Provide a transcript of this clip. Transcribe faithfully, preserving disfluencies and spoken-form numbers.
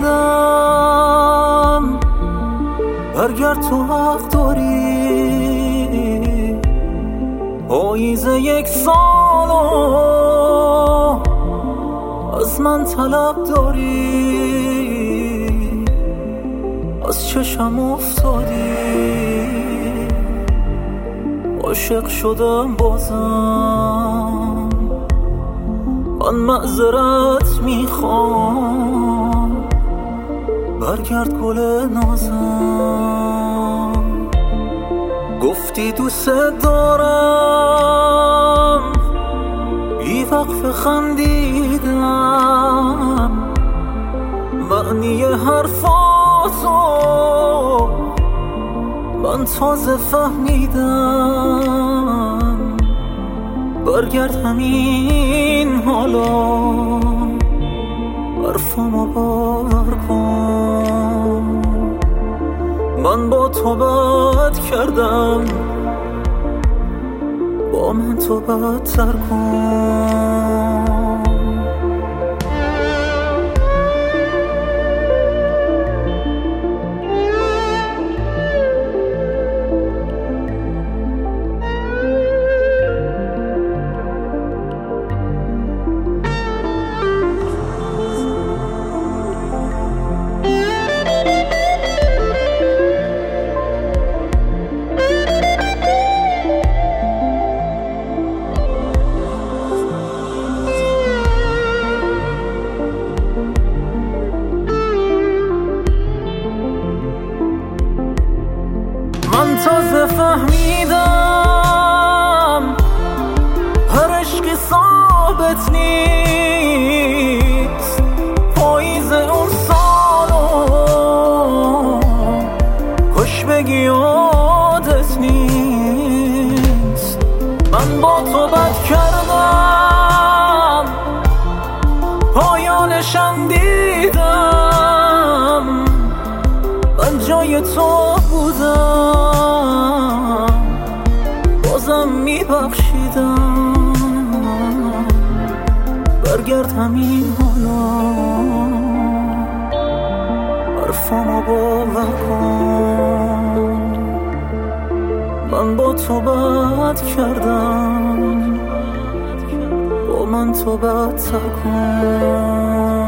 کردم، برگرد تو حق داری. پاییز یک سالو از من طلب داری، از چشم افتادی. عاشق شدم بازم، من معذرت میخوام، برگرد گل نازم. گفتی دوست دارم، بی وقف خندیدم، معنی حرفاتو من تازه فهمیدم. برگرد همین حالا، حرفامو باور کن. من با تو بد کردم، با من تو بدتر کن. من تازه فهمیدم هر عشقی ثابت نیست. پاییز اون سالو کاش بگی یادت نیست. من با تو بد کردم، پایانشم دیدم. من جای تو بودم، بازم میبخشیدم. برگرد همین حالا، حرفامو باور کن. من با تو بد کردم، با من تو بدتر کن.